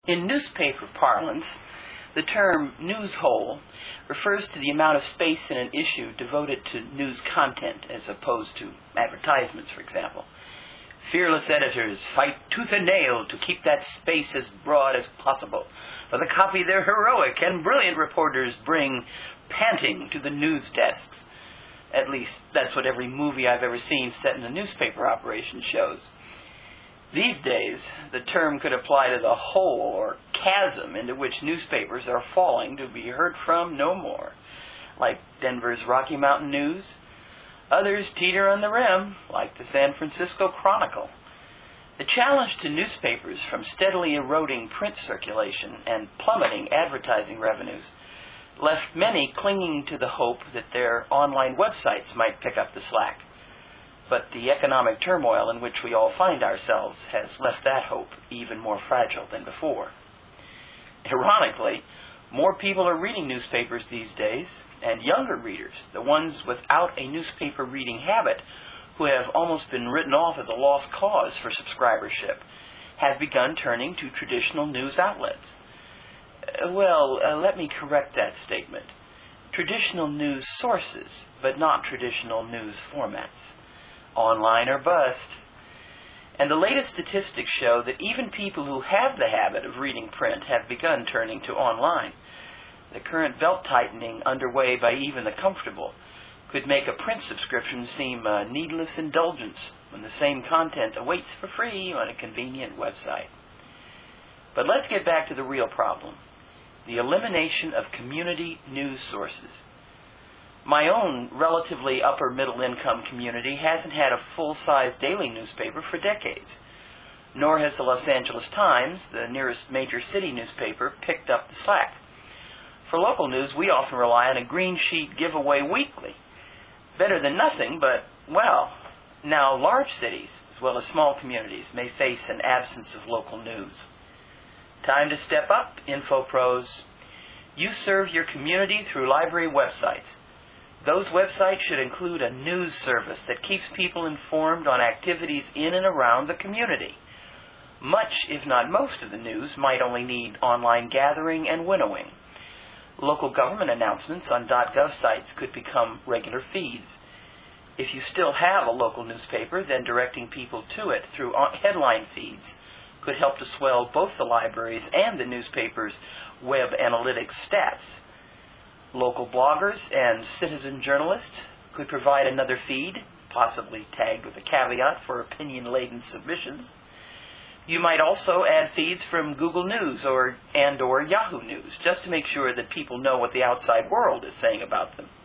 In newspaper parlance, the term news hole refers to the amount of space in an issue devoted to news content as opposed to advertisements, for example. Fearless editors fight tooth and nail to keep that space as broad as possible. For the copy, their heroic and brilliant reporters bring panting to the news desks. At least, that's what every movie I've ever seen set in a newspaper operation shows. These days, the term could apply to the hole or chasm into which newspapers are falling to be heard from no more, like Denver's Rocky Mountain News. Others teeter on the rim, like the San Francisco Chronicle. The challenge to newspapers from steadily eroding print circulation and plummeting advertising revenues left many clinging to the hope that their online websites might pick up the slack. But the economic turmoil in which we all find ourselves has left that hope even more fragile than before. Ironically, more people are reading newspapers these days, and younger readers, the ones without a newspaper reading habit, who have almost been written off as a lost cause for subscribership, have begun turning to traditional news outlets. Let me correct that statement. Traditional news sources, but not traditional news formats. Online or bust. And the latest statistics show that even people who have the habit of reading print have begun turning to online. The current belt-tightening underway by even the comfortable could make a print subscription seem a needless indulgence when the same content awaits for free on a convenient website. But let's get back to the real problem, the elimination of community news sources. My own relatively upper-middle-income community hasn't had a full-size daily newspaper for decades, nor has the Los Angeles Times, the nearest major city newspaper, picked up the slack. For local news, we often rely on a green sheet giveaway weekly. Better than nothing, but, now large cities, as well as small communities, may face an absence of local news. Time to step up, InfoPros. You serve your community through library websites. Those websites should include a news service that keeps people informed on activities in and around the community. Much, if not most, of the news might only need online gathering and winnowing. Local government announcements on .gov sites could become regular feeds. If you still have a local newspaper, then directing people to it through headline feeds could help to swell both the libraries and the newspaper's web analytics stats. Local bloggers and citizen journalists could provide another feed, possibly tagged with a caveat for opinion-laden submissions. You might also add feeds from Google News or Yahoo News, just to make sure that people know what the outside world is saying about them.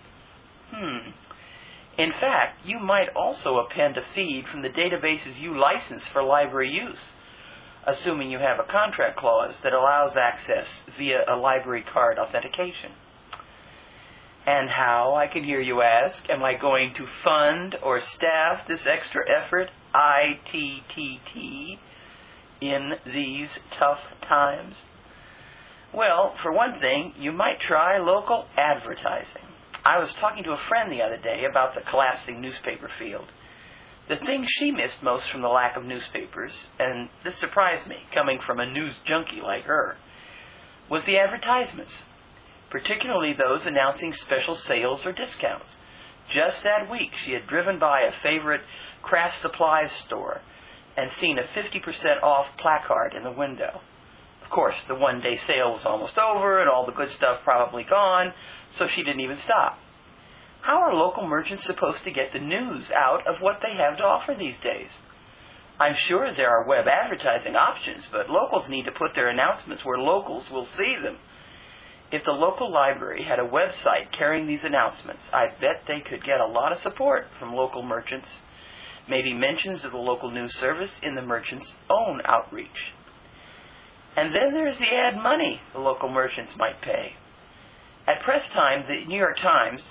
In fact, you might also append a feed from the databases you license for library use, assuming you have a contract clause that allows access via a library card authentication. And how, I can hear you ask, am I going to fund or staff this extra effort, ITTT, in these tough times? Well, for one thing, you might try local advertising. I was talking to a friend the other day about the collapsing newspaper field. The thing she missed most from the lack of newspapers, and this surprised me, coming from a news junkie like her, was the advertisements, particularly those announcing special sales or discounts. Just that week, she had driven by a favorite craft supplies store and seen a 50% off placard in the window. Of course, the one-day sale was almost over and all the good stuff probably gone, so she didn't even stop. How are local merchants supposed to get the news out of what they have to offer these days? I'm sure there are web advertising options, but locals need to put their announcements where locals will see them. If the local library had a website carrying these announcements, I bet they could get a lot of support from local merchants, maybe mentions of the local news service in the merchant's own outreach. And then there's the ad money the local merchants might pay. At press time, the New York Times,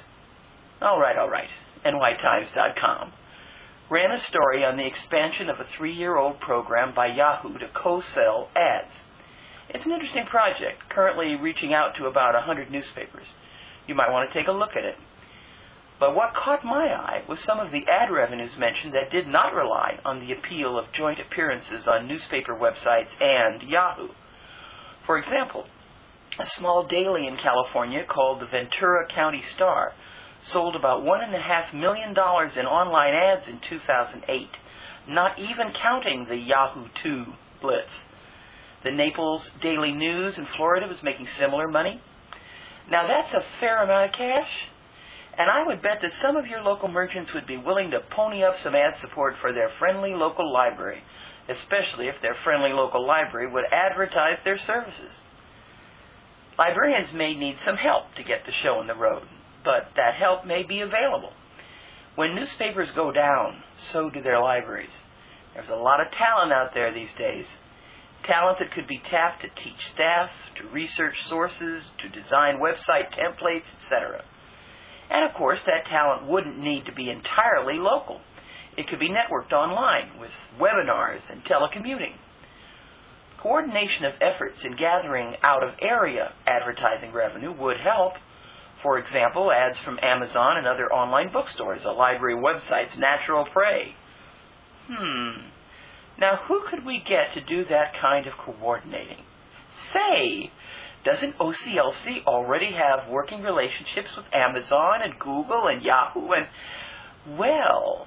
nytimes.com, ran a story on the expansion of a 3-year-old program by Yahoo to co-sell ads. It's an interesting project, currently reaching out to about 100 newspapers. You might want to take a look at it. But what caught my eye was some of the ad revenues mentioned that did not rely on the appeal of joint appearances on newspaper websites and Yahoo. For example, a small daily in California called the Ventura County Star sold about $1.5 million in online ads in 2008, not even counting the Yahoo 2 blitz. The Naples Daily News in Florida was making similar money. Now that's a fair amount of cash, and I would bet that some of your local merchants would be willing to pony up some ad support for their friendly local library, especially if their friendly local library would advertise their services. Librarians may need some help to get the show on the road, but that help may be available. When newspapers go down, so do their libraries. There's a lot of talent out there these days. Talent that could be tapped to teach staff, to research sources, to design website templates, etc. And of course, that talent wouldn't need to be entirely local. It could be networked online with webinars and telecommuting. Coordination of efforts in gathering out-of-area advertising revenue would help. For example, ads from Amazon and other online bookstores, a library website's natural prey. Now, who could we get to do that kind of coordinating? Say, doesn't OCLC already have working relationships with Amazon and Google and Yahoo and, well.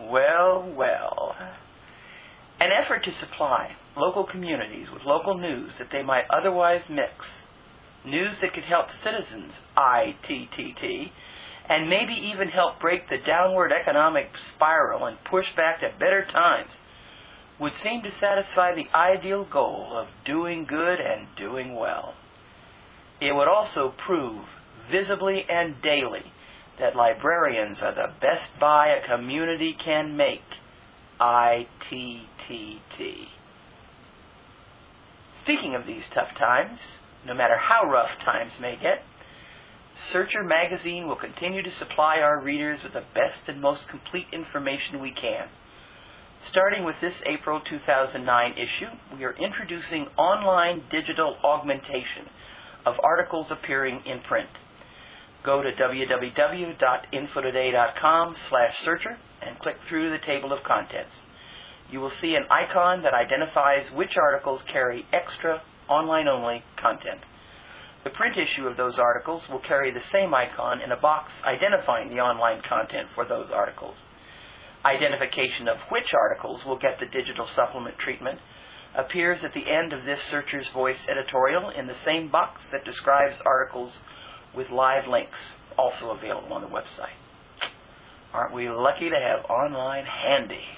An effort to supply local communities with local news that they might otherwise mix. News that could help citizens, ITTT, and maybe even help break the downward economic spiral and push back to better times, would seem to satisfy the ideal goal of doing good and doing well. It would also prove, visibly and daily, that librarians are the best buy a community can make. ITTT. Speaking of these tough times, no matter how rough times may get, Searcher magazine will continue to supply our readers with the best and most complete information we can. Starting with this April 2009 issue, we are introducing online digital augmentation of articles appearing in print. Go to www.infotoday.com/searcher and click through the table of contents. You will see an icon that identifies which articles carry extra online-only content. The print issue of those articles will carry the same icon in a box identifying the online content for those articles. Identification of which articles will get the digital supplement treatment appears at the end of this Searcher's Voice editorial in the same box that describes articles with live links, also available on the website. Aren't we lucky to have online handy?